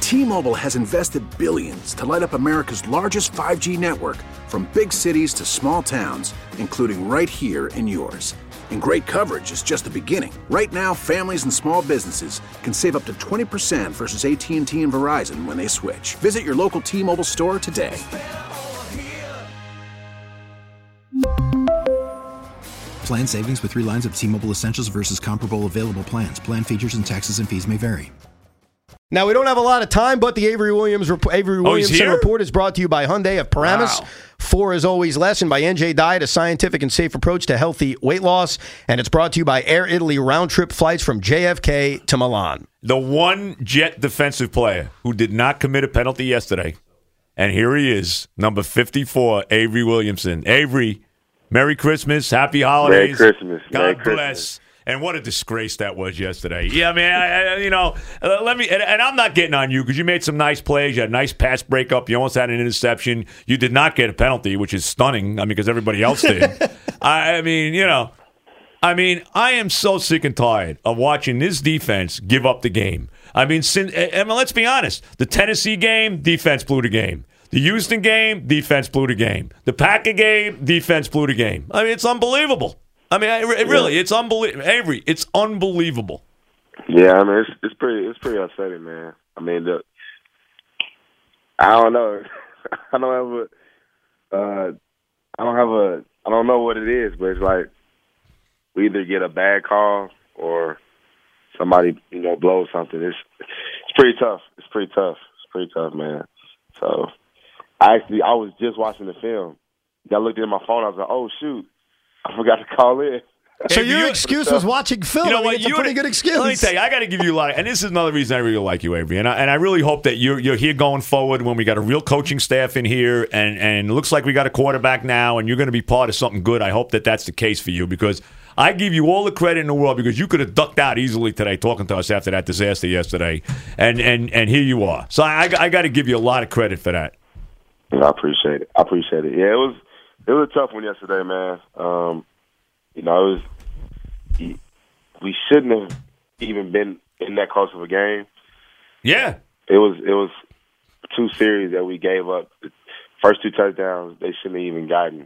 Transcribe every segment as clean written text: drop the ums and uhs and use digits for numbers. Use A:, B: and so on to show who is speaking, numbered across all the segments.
A: T-Mobile has invested billions to light up America's largest 5G network, from big cities to small towns, including right here in yours. And great coverage is just the beginning. Right now, families and small businesses can save up to 20% versus AT&T and Verizon when they switch. Visit your local T-Mobile store today.
B: Plan savings with 3 lines of T-Mobile Essentials versus comparable available plans. Plan features and taxes and fees may vary.
C: Now, we don't have a lot of time, but the Avery Williamson Report is brought to you by Hyundai of Paramus. Wow. 4 is always less, and by NJ Diet, a scientific and safe approach to healthy weight loss. And it's brought to you by Air Italy round-trip flights from JFK to Milan.
D: The one Jet defensive player who did not commit a penalty yesterday, and here he is, number 54, Avery Williamson. Avery, Merry Christmas, Happy Holidays.
E: Merry Christmas.
D: God
E: Merry
D: bless.
E: Christmas.
D: And what a disgrace that was yesterday. Yeah, I mean, let me. And I'm not getting on you because you made some nice plays. You had a nice pass breakup. You almost had an interception. You did not get a penalty, which is stunning. I mean, because everybody else did. I am so sick and tired of watching this defense give up the game. Let's be honest. The Tennessee game, defense blew the game. The Houston game, defense blew the game. The Packer game, defense blew the game. I mean, it's unbelievable. I mean, it's unbelievable. Avery, it's unbelievable.
E: Yeah, I mean, it's pretty upsetting, man. I mean, I don't know. I don't know what it is, but it's like we either get a bad call or somebody, blows something. It's pretty tough. It's pretty tough, man. So I was just watching the film. I looked at my phone. I was like, oh shoot. I forgot to call in.
C: So your excuse was watching film.
D: You know what?
C: It's a pretty good excuse.
D: Let me tell you, I got to give you a lot. And this is another reason I really like you, Avery. And I really hope that you're here going forward when we got a real coaching staff in here. And it looks like we got a quarterback now, and you're going to be part of something good. I hope that that's the case for you, because I give you all the credit in the world, because you could have ducked out easily today talking to us after that disaster yesterday. And here you are. So I got to give you a lot of credit for that.
E: I appreciate it. Yeah, it was a tough one yesterday, man. We shouldn't have even been in that close of a game.
D: Yeah,
E: it was 2 series that we gave up. The first 2 touchdowns they shouldn't have even gotten.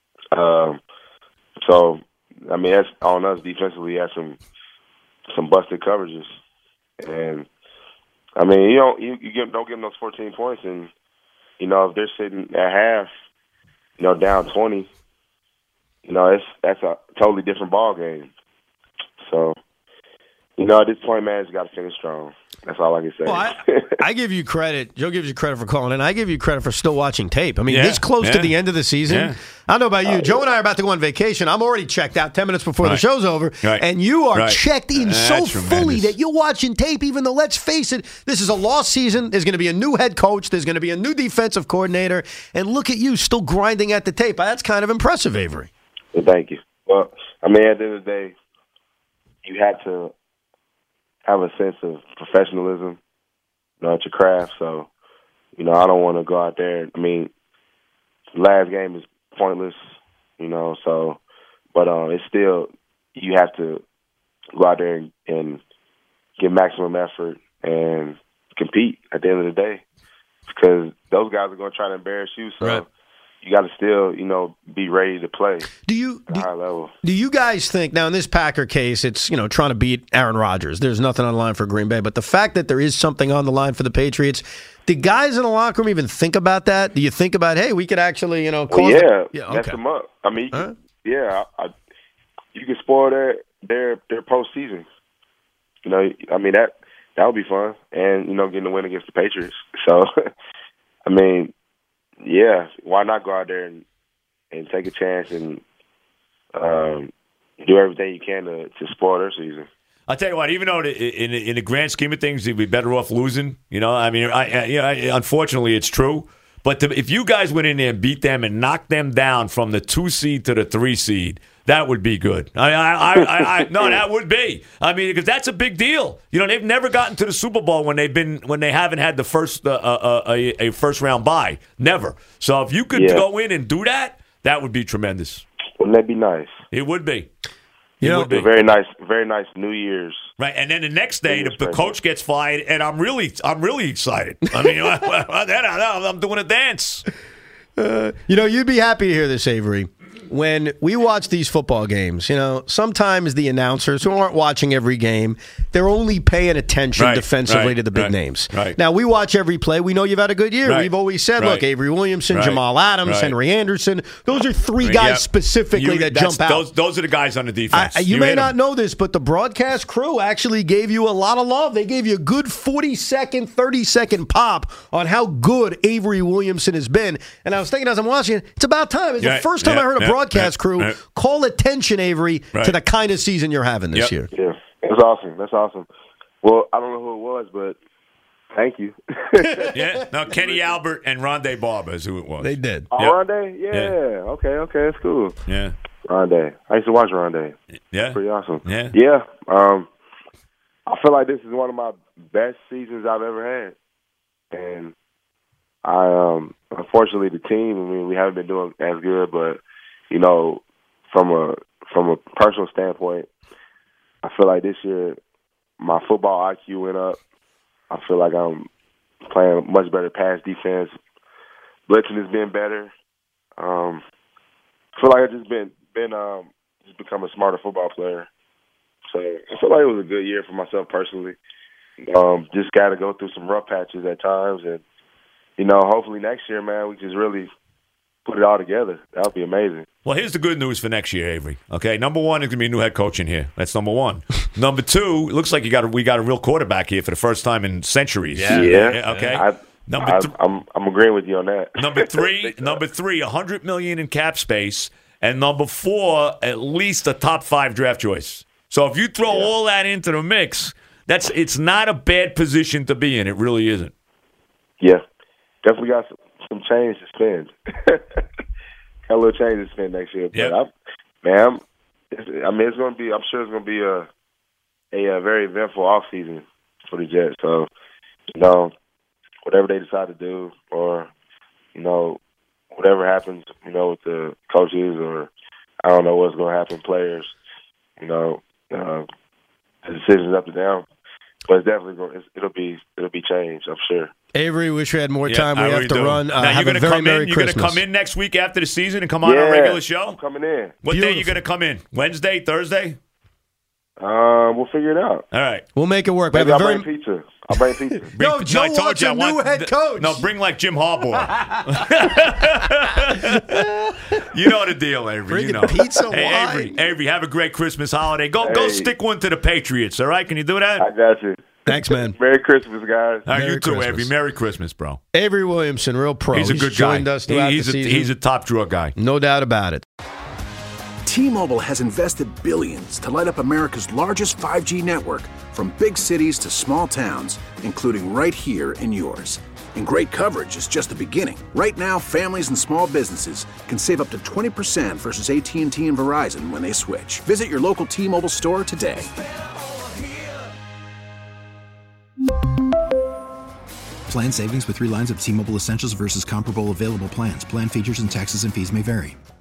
E: So I mean, that's on us defensively. Had some busted coverages, and I mean, don't give them those 14 points, and if they're sitting at half, down 20. That's a totally different ball game. So, at this point, man, it's got to finish strong. That's all I can say.
C: Well, I give you credit. Joe gives you credit for calling in. I give you credit for still watching tape. I mean, this close to the end of the season. Yeah. I don't know about you. Joe and I are about to go on vacation. I'm already checked out 10 minutes before the show's over. Right. And you are checked in so fully that you're watching tape, even though, let's face it, this is a lost season. There's going to be a new head coach. There's going to be a new defensive coordinator. And look at you still grinding at the tape. That's kind of impressive, Avery.
E: Well, thank you. Well, I mean, at the end of the day, you have to have a sense of professionalism, at your craft. So, I don't want to go out there. I mean, the last game is pointless, so, but it's still, you have to go out there and give maximum effort and compete at the end of the day, because those guys are going to try to embarrass you. So. Right. You got to still, be ready to play at a high level. Do you guys think, now in this Packer case, it's, trying to beat Aaron Rodgers. There's nothing on the line for Green Bay. But the fact that there is something on the line for the Patriots, do guys in the locker room even think about that? Do you think about, hey, we could actually, mess them up. I mean, you can spoil their postseason. I mean, that would be fun. And, getting a win against the Patriots. So, I mean, yeah, why not go out there and take a chance and do everything you can to spoil their season?
D: I'll tell you what, even though in the grand scheme of things, you'd be better off losing. Unfortunately, it's true. But if you guys went in there and beat them and knocked them down from the 2 seed to the 3 seed, that would be good. No, that would be. I mean, because that's a big deal. They've never gotten to the Super Bowl when they haven't had the first a first round bye. Never. So if you could go in and do that, that would be tremendous.
E: Wouldn't that be nice?
D: It would be.
E: a very nice New Year's.
D: Right, and then the next day the coach gets fired, and I'm really excited. I mean, I'm doing a dance.
C: You'd be happy to hear this, Avery. When we watch these football games, sometimes the announcers who aren't watching every game, they're only paying attention defensively to the big names.
D: Right.
C: Now, we watch every play. We know you've had a good year.
D: Right.
C: We've always said, look, Avery Williamson, Jamal Adams, Henry Anderson, those are three guys specifically that jump out.
D: Those are the guys on the defense.
C: You may not know this, but the broadcast crew actually gave you a lot of love. They gave you a good 40-second, 30-second pop on how good Avery Williamson has been. And I was thinking as I'm watching it, it's about time. It's the first time I heard a broadcast crew call attention, Avery, to the kind of season you're having this year.
E: Yeah, that's awesome. Well, I don't know who it was, but thank you.
D: No, Kenny Albert and Rondé Barber is who it was.
C: They did.
E: Oh, Rondé? Yeah. Okay, that's cool.
D: Yeah.
E: Rondé. I used to watch Rondé.
D: Yeah.
E: Pretty awesome.
D: Yeah.
E: I feel like this is one of my best seasons I've ever had. And unfortunately the team, we haven't been doing as good, but from a personal standpoint, I feel like this year my football IQ went up. I feel like I'm playing much better pass defense. Blitzing has been better. I feel like I've just become a smarter football player. So I feel like it was a good year for myself personally. Just got to go through some rough patches at times, and hopefully next year, man, we just really put it all together. That would be amazing.
D: Well, here's the good news for next year, Avery. Okay, number one, there's going to be a new head coach in here. That's number one. Number two, it looks like we got a real quarterback here for the first time in centuries.
E: Yeah.
D: Okay.
E: I'm agreeing with you on that.
D: Number three, $100 million in cap space, and number four, at least a top 5 draft choice. So if you throw all that into the mix, it's not a bad position to be in. It really isn't.
E: Yeah, definitely got some change to spend. Got a little change to spend next year. But it's going to be. I'm sure it's going to be a very eventful offseason for the Jets. So, whatever they decide to do, or whatever happens, with the coaches, or I don't know what's going to happen, players. The decision's up to them. But it's definitely it'll be changed, I'm sure.
C: Avery, wish we had more time. We have to run.
D: Now you're going to come in next week after the season and come on our regular show?
E: I'm coming in.
D: What day are you going to come in? Wednesday, Thursday?
E: We'll figure it out.
D: All right.
C: We'll make it work.
E: Maybe I'll bring pizza.
C: Joe wants a new head coach.
D: No, bring like Jim Harbaugh. You know the deal, Avery.
C: Bring pizza.
D: Hey, Avery, have a great Christmas holiday. Go stick one to the Patriots, all right? Can you do that?
E: I got you.
C: Thanks, man.
E: Merry Christmas, guys.
D: You too, Christmas. Avery. Merry Christmas, bro.
C: Avery Williamson, real pro.
D: He's a good guy.
C: Joined us throughout the season.
D: He's a top draw guy.
C: No doubt about it.
A: T-Mobile has invested billions to light up America's largest 5G network, from big cities to small towns, including right here in yours. And great coverage is just the beginning. Right now, families and small businesses can save up to 20% versus AT&T and Verizon when they switch. Visit your local T-Mobile store today.
B: Plan savings with 3 lines of T-Mobile Essentials versus comparable available plans. Plan features and taxes and fees may vary.